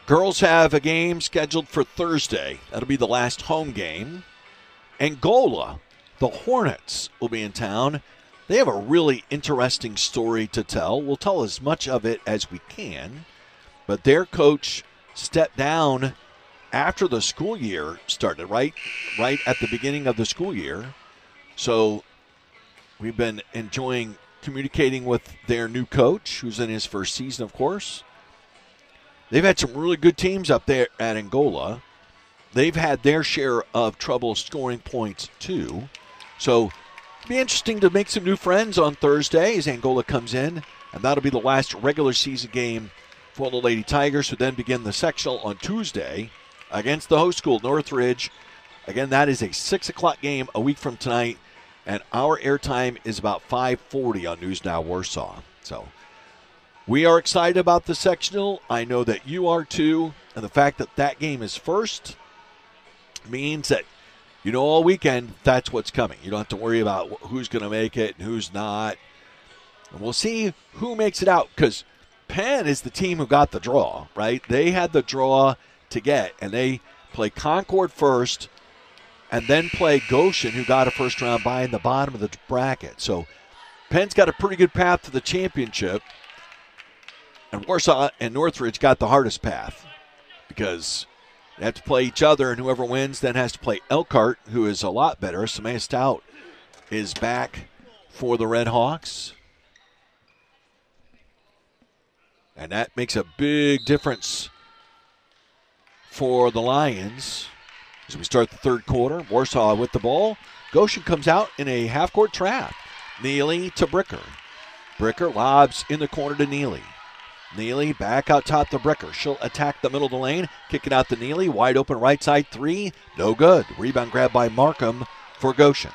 Girls have a game scheduled for Thursday. That'll be the last home game. Angola, the Hornets, will be in town. They have a really interesting story to tell. We'll tell as much of it as we can. But their coach stepped down after the school year started, right at the beginning of the school year. So we've been enjoying communicating with their new coach, who's in his first season, of course. They've had some really good teams up there at Angola. They've had their share of trouble scoring points, too. So it'll be interesting to make some new friends on Thursday as Angola comes in. And that'll be the last regular season game for the Lady Tigers, who then begin the sectional on Tuesday against the host school, Northridge. Again, that is a 6 o'clock game a week from tonight. And our airtime is about 5:40 on News Now Warsaw. So we are excited about the sectional. I know that you are too. And the fact that that game is first means that, all weekend, that's what's coming. You don't have to worry about who's going to make it and who's not. And we'll see who makes it out, because Penn is the team who got the draw, right? They had the draw to get, and they play Concord first and then play Goshen, who got a first-round bye in the bottom of the bracket. So Penn's got a pretty good path to the championship. And Warsaw and Northridge got the hardest path because they have to play each other, and whoever wins then has to play Elkhart, who is a lot better. Samaya Stout is back for the Red Hawks. And that makes a big difference for the Lions as we start the third quarter. Warsaw with the ball. Goshen comes out in a half-court trap. Neely to Bricker. Bricker lobs in the corner to Neely. Neely back out top to Bricker. She'll attack the middle of the lane. Kick it out to Neely. Wide open right side three. No good. Rebound grab by Markham for Goshen.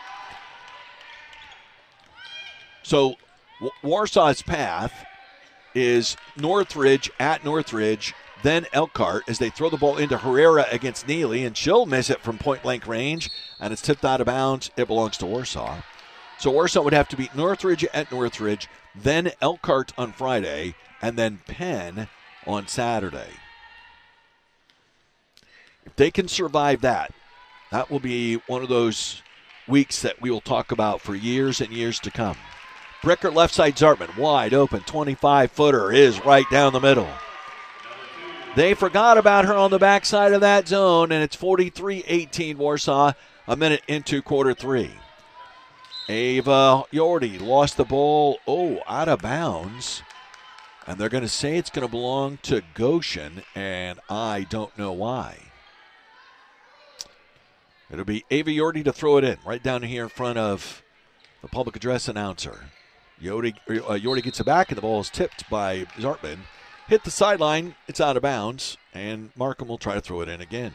So Warsaw's path is Northridge at Northridge, then Elkhart as they throw the ball into Herrera against Neely, and she'll miss it from point-blank range, and it's tipped out of bounds. It belongs to Warsaw. So Warsaw would have to beat Northridge at Northridge, then Elkhart on Friday, and then Penn on Saturday. If they can survive that, that will be one of those weeks that we will talk about for years and years to come. Bricker left side Zartman, wide open, 25-footer is right down the middle. They forgot about her on the backside of that zone, and it's 43-18 Warsaw, a minute into quarter three. Ava Yordi lost the ball, out of bounds. And they're going to say it's going to belong to Goshen, and I don't know why. It'll be Ava Yordi to throw it in, right down here in front of the public address announcer. Yordi gets it back, and the ball is tipped by Zartman. Hit the sideline, it's out of bounds, and Markham will try to throw it in again.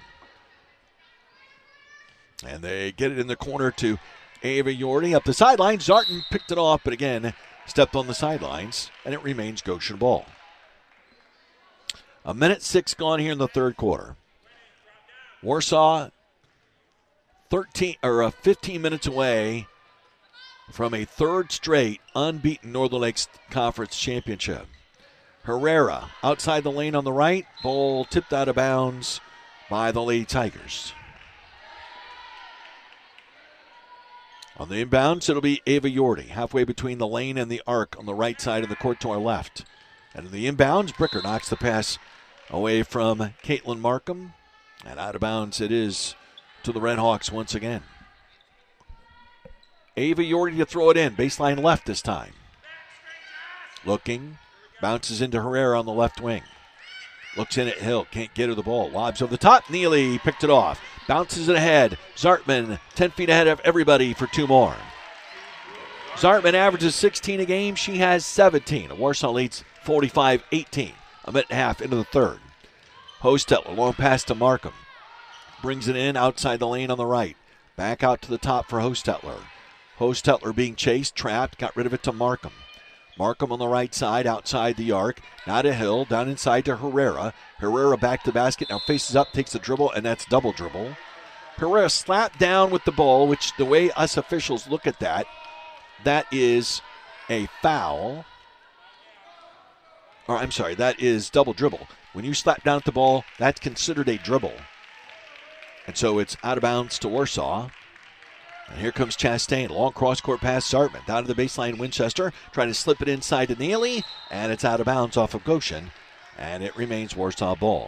And they get it in the corner to Ava Yordi up the sideline. Zartman picked it off, but again, stepped on the sidelines, and it remains Goshen ball. 1:06 gone here in the third quarter. Warsaw 15 minutes away from a third straight unbeaten Northern Lakes Conference championship. Herrera outside the lane on the right. Ball tipped out of bounds by the Lady Tigers. On the inbounds, it'll be Ava Yordi, halfway between the lane and the arc on the right side of the court to our left. And in the inbounds, Bricker knocks the pass away from Caitlin Markham. And out of bounds it is to the Red Hawks once again. Ava Yordi to throw it in, baseline left this time. Looking, bounces into Herrera on the left wing. Looks in at Hill, can't get her the ball. Lobs over the top, Neely picked it off. Bounces it ahead. Zartman 10 feet ahead of everybody for two more. Zartman averages 16 a game. She has 17. Warsaw leads 45-18. A minute and a half into the third. Hostetler, long pass to Markham. Brings it in outside the lane on the right. Back out to the top for Hostetler. Hostetler being chased, trapped, got rid of it to Markham. Markham on the right side, outside the arc. Now to Hill, down inside to Herrera. Herrera back to the basket, now faces up, takes the dribble, and that's double dribble. Herrera slapped down with the ball, which the way us officials look at that, that is a foul. Or I'm sorry, that is double dribble. When you slap down at the ball, that's considered a dribble. And so it's out of bounds to Warsaw. And here comes Chastain. Long cross-court pass, Zartman. Down to the baseline, Winchester. Trying to slip it inside to Neely. And it's out of bounds off of Goshen. And it remains Warsaw ball.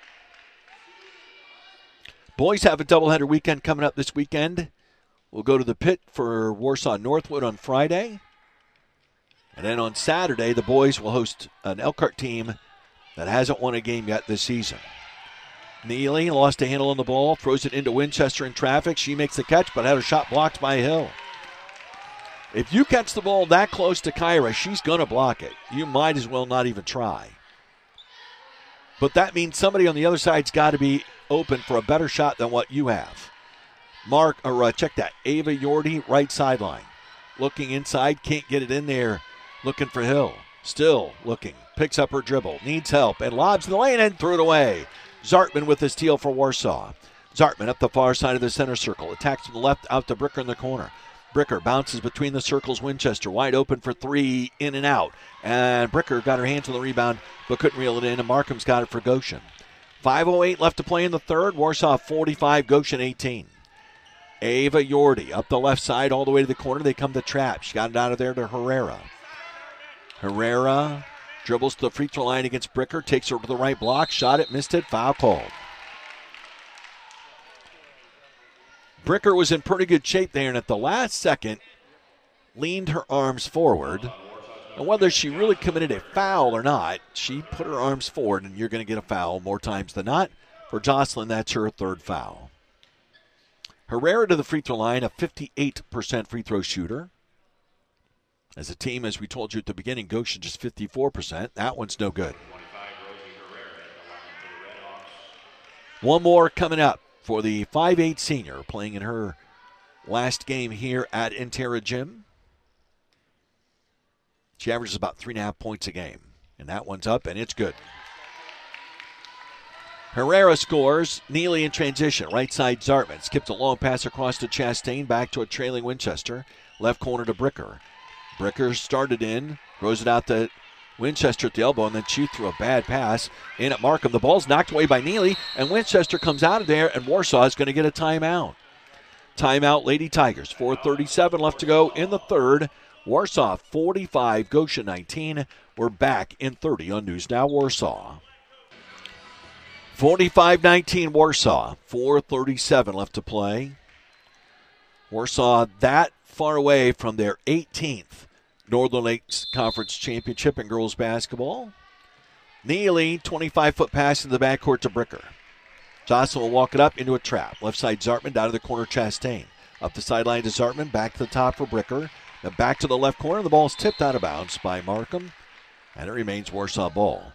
Boys have a doubleheader weekend coming up this weekend. We'll go to the pit for Warsaw Northwood on Friday. And then on Saturday, the boys will host an Elkhart team that hasn't won a game yet this season. Neely lost a handle on the ball, throws it into Winchester in traffic. She makes the catch, but had her shot blocked by Hill. If you catch the ball that close to Kyra, she's going to block it. You might as well not even try. But that means somebody on the other side's got to be open for a better shot than what you have. Check that. Ava Yordi, right sideline. Looking inside, can't get it in there. Looking for Hill. Still looking. Picks up her dribble. Needs help. And lobs in the lane and threw it away. Zartman with the steal for Warsaw. Zartman up the far side of the center circle. Attacks from the left out to Bricker in the corner. Bricker bounces between the circles. Winchester wide open for three. In and out. And Bricker got her hands on the rebound but couldn't reel it in. And Markham's got it for Goshen. 5:08 left to play in the third. Warsaw 45, Goshen 18. Ava Yordi up the left side all the way to the corner. They come to trap. She got it out of there to Herrera. Herrera dribbles to the free throw line against Bricker. Takes her to the right block. Shot it, missed it. Foul called. Bricker was in pretty good shape there, and at the last second, leaned her arms forward. And whether she really committed a foul or not, she put her arms forward, and you're going to get a foul more times than not. For Jocelyn, that's her third foul. Herrera to the free throw line, a 58% free throw shooter. As a team, as we told you at the beginning, Goshen just 54%. That one's no good. One more coming up for the 5'8 senior playing in her last game here at Intera Gym. She averages about 3.5 points a game. And that one's up, and it's good. Herrera scores. Neely in transition. Right side Zartman. Skipped a long pass across to Chastain. Back to a trailing Winchester. Left corner to Bricker. Bricker started in. Throws it out to Winchester at the elbow, and then she threw a bad pass in at Markham. The ball's knocked away by Neely, and Winchester comes out of there, and Warsaw is going to get a timeout. Timeout, Lady Tigers. 4:37 left to go in the third. Warsaw 45, Goshen 19. We're back in 30 on News Now Warsaw. 45-19 Warsaw. 4:37 left to play. Warsaw that far away from their 18th Northern Lakes Conference Championship in girls basketball. Neely, 25-foot pass in the backcourt to Bricker. Jocelyn will walk it up into a trap. Left side Zartman, down to the corner Chastain. Up the sideline to Zartman, back to the top for Bricker. Then back to the left corner. The ball is tipped out of bounds by Markham, and it remains Warsaw ball.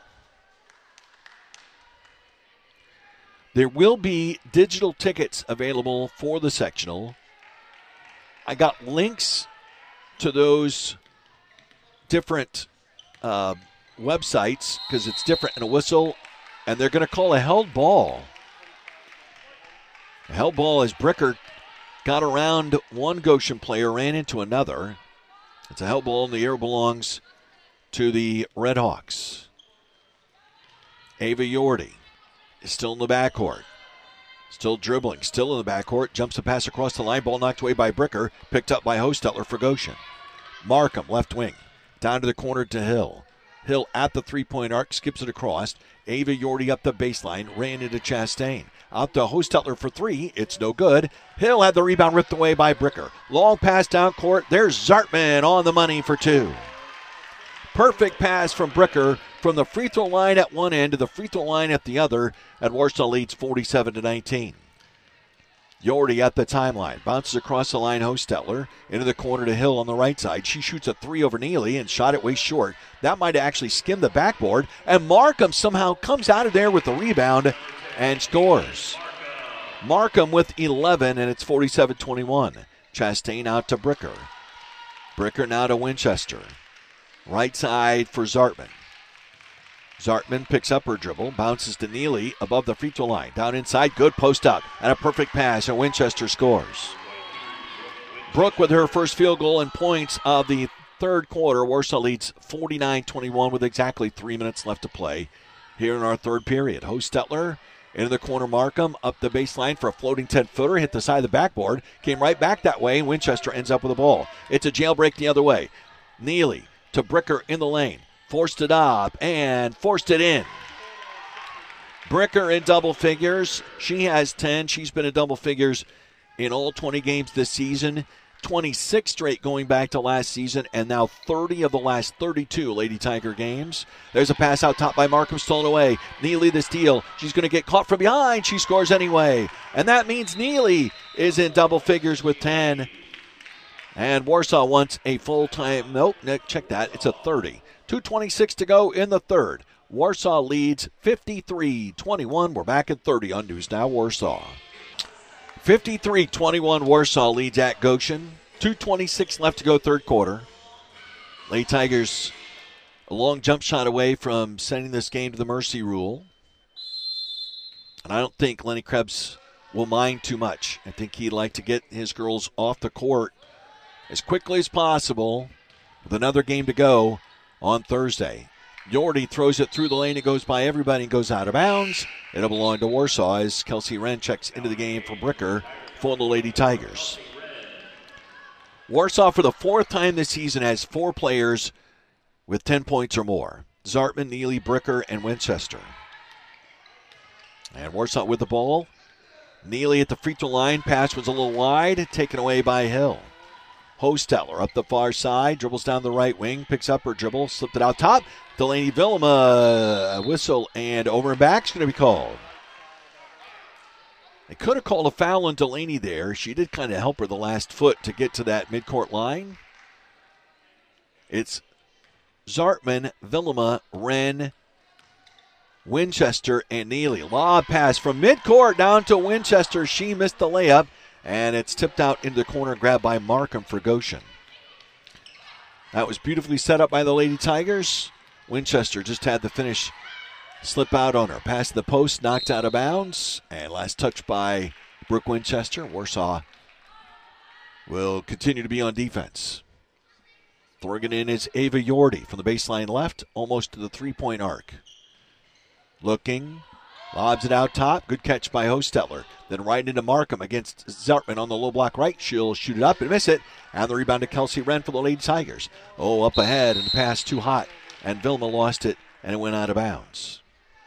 There will be digital tickets available for the sectional. I got links to those different websites because it's different in a whistle, and they're going to call a held ball. A held ball as Bricker got around one Goshen player, ran into another. It's a held ball, and the air belongs to the Red Hawks. Ava Yordi is still in the backcourt. Still dribbling, still in the backcourt. Jumps the pass across the line. Ball knocked away by Bricker. Picked up by Hostetler for Goshen. Markham, left wing. Down to the corner to Hill. Hill at the three-point arc. Skips it across. Ava Yordi up the baseline. Ran into Chastain. Out to Hostetler for three. It's no good. Hill had the rebound ripped away by Bricker. Long pass down court. There's Zartman on the money for two. Perfect pass from Bricker from the free throw line at one end to the free throw line at the other, and Warsaw leads 47-19. Yordi at the timeline. Bounces across the line, Hostetler. Into the corner to Hill on the right side. She shoots a three over Neely and shot it way short. That might have actually skimmed the backboard, and Markham somehow comes out of there with the rebound and scores. Markham with 11, and it's 47-21. Chastain out to Bricker. Bricker now to Winchester. Right side for Zartman. Zartman picks up her dribble, bounces to Neely above the free throw line. Down inside, good post up, and a perfect pass, and Winchester scores. Brooke with her first field goal and points of the third quarter. Warsaw leads 49-21 with exactly 3 minutes left to play here in our third period. Hostetler into the corner. Markham up the baseline for a floating 10-footer. Hit the side of the backboard. Came right back that way. Winchester ends up with the ball. It's a jailbreak the other way. Neely to Bricker in the lane. Forced it up and forced it in. Bricker in double figures. She has 10. She's been in double figures in all 20 games this season. 26 straight going back to last season, and now 30 of the last 32 Lady Tiger games. There's a pass out top by Markham, stolen away. Neely the steal. She's going to get caught from behind. She scores anyway. And that means Neely is in double figures with 10. And Warsaw wants a full-time, nope, check that, it's a 30. 2:26 to go in the third. Warsaw leads 53-21. We're back at 30 on News Now Warsaw. 53-21, Warsaw leads at Goshen. 2:26 left to go third quarter. Lady Tigers a long jump shot away from sending this game to the mercy rule. And I don't think Lenny Krebs will mind too much. I think he'd like to get his girls off the court as quickly as possible with another game to go on Thursday. Yordy throws it through the lane. It goes by everybody and goes out of bounds. It'll belong to Warsaw as Kelsey Wren checks into the game for Bricker for the Lady Tigers. Warsaw, for the fourth time this season, has 4 players with 10 points or more. Zartman, Neely, Bricker, and Winchester. And Warsaw with the ball. Neely at the free throw line. Pass was a little wide. Taken away by Hill. Hostetler up the far side, dribbles down the right wing, picks up her dribble, slipped it out top. Delaney Villema, a whistle, and over and back's going to be called. They could have called a foul on Delaney there. She did kind of help her the last foot to get to that midcourt line. It's Zartman, Villema, Wren, Winchester, and Neely. Lob pass from midcourt down to Winchester. She missed the layup. And it's tipped out into the corner, grabbed by Markham for Goshen. That was beautifully set up by the Lady Tigers. Winchester just had the finish slip out on her. Pass to the post, knocked out of bounds. And last touch by Brooke Winchester. Warsaw will continue to be on defense. Throwing it in is Ava Yordy from the baseline left, almost to the three-point arc. Looking. Lobs it out top. Good catch by Hostetler. Then right into Markham against Zartman on the low block right. She'll shoot it up and miss it. And the rebound to Kelsey Wren for the Lady Tigers. Oh, up ahead, and the pass too hot. And Vilma lost it, and it went out of bounds.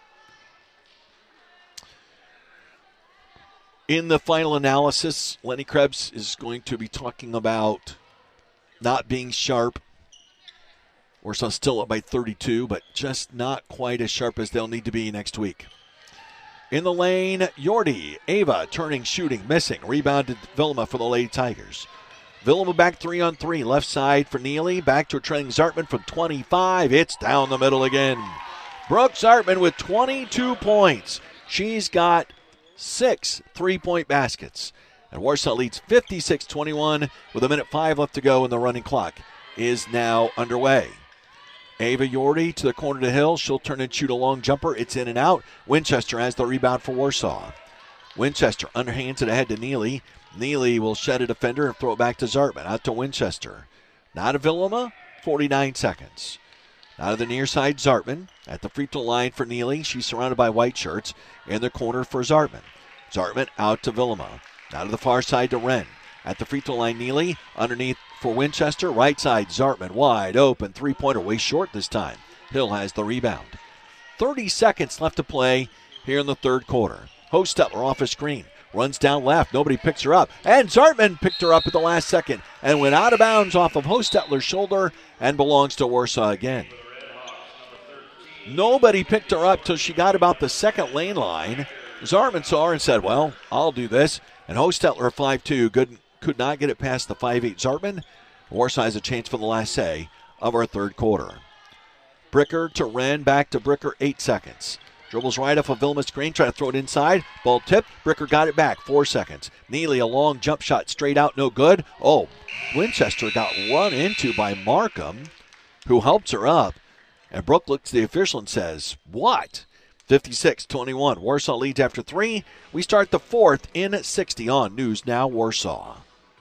In the final analysis, Lenny Krebs is going to be talking about not being sharp. Warsaw still up by 32, but just not quite as sharp as they'll need to be next week. In the lane, Yordy, Ava turning, shooting, missing. Rebounded Vilma for the Lady Tigers. Vilma back 3-on-3. Left side for Neely. Back to a trailing Zartman from 25. It's down the middle again. Brooke Zartman with 22 points. She's got 6 3-point baskets. And Warsaw leads 56-21 with 1:05 left to go, and the running clock is now underway. Ava Yordy to the corner to Hill. She'll turn and shoot a long jumper. It's in and out. Winchester has the rebound for Warsaw. Winchester underhands it ahead to Neely. Neely will shed a defender and throw it back to Zartman. Out to Winchester. Now to Villema. 49 seconds. Now to the near side, Zartman. At the free throw line for Neely. She's surrounded by white shirts. In the corner for Zartman. Zartman out to Villema. Now to the far side to Wren. At the free throw line, Neely. Underneath for Winchester. Right side, Zartman. Wide open. Three-pointer way short this time. Hill has the rebound. 30 seconds left to play here in the third quarter. Hostetler off a screen. Runs down left. Nobody picks her up. And Zartman picked her up at the last second and went out of bounds off of Hostetler's shoulder and belongs to Warsaw again. Nobody picked her up till she got about the second lane line. Zartman saw her and said, well, I'll do this. And Hostetler, 5'2", could not get it past the 5'8" Zartman. Warsaw has a chance for the last say of our third quarter. Bricker to Wren, back to Bricker, 8 seconds. Dribbles right off of Vilma's screen, trying to throw it inside. Ball tipped. Bricker got it back, 4 seconds. Neely, a long jump shot, straight out, no good. Oh, Winchester got run into by Markham, who helps her up. And Brooke looks at the official and says, what? 56-21. Warsaw leads after 3. We start the fourth in 60 on News Now Warsaw.